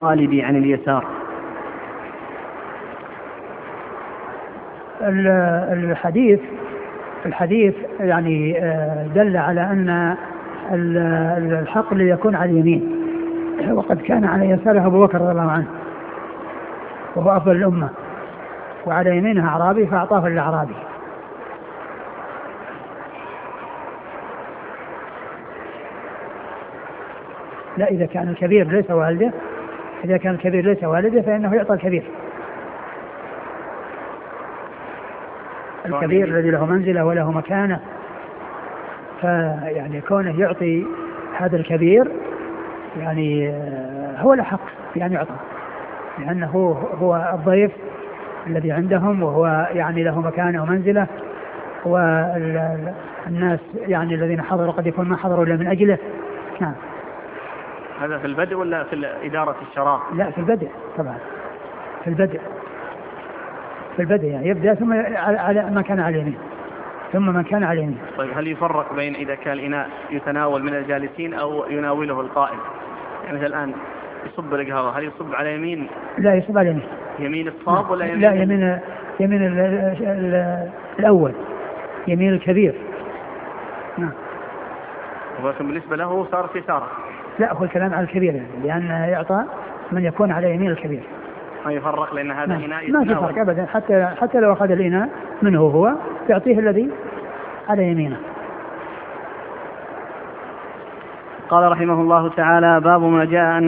الغالب عن اليسار. الحديث يعني دل على أن الحق ليكون على اليمين، وقد كان على يساره أبو بكر رضي الله عنه وهو أفضل الأمة، وعلى يمينه أعرابي فأعطاه الأعرابي. لا، إذا كان الكبير ليس والده فإنه يعطى الكبير الذي له منزلة وله مكانة، فيعني كونه يعطي هذا الكبير يعني هو الأحق بأن يعطى، لأنه هو الضيف الذي عندهم، وهو يعني له مكانة ومنزلة، والناس يعني الذين حضروا قد يكون ما حضروا إلا من أجله. نعم. هذا في البدء ولا في إدارة الشراء؟ لا، في البدء طبعا، في البدء يعني يبدأ ثم على ما كان على اليمين، ثم من كان على اليمين. طيب، هل يفرق بين إذا كان الإناء يتناول من الجالسين أو يناوله القائم؟ يعني مثل الآن يصب القهوة، هل يصب على يمين؟ لا، يصب على يمين. يمين الصاب ولا يمين؟ لا، يمين الأول، يمين الكبير. نعم. ولكن بالنسبة له صار في يساره. لا، هو الكلام على الكبير يعني، لأن يعطى من يكون على يمين الكبير. ما يفرق، لأن هذا إناء ما في فرق أبدا، حتى لو أخذ الإناء منه هو يعطيه الذي على يمينه. قال رحمه الله تعالى: باب ما جاء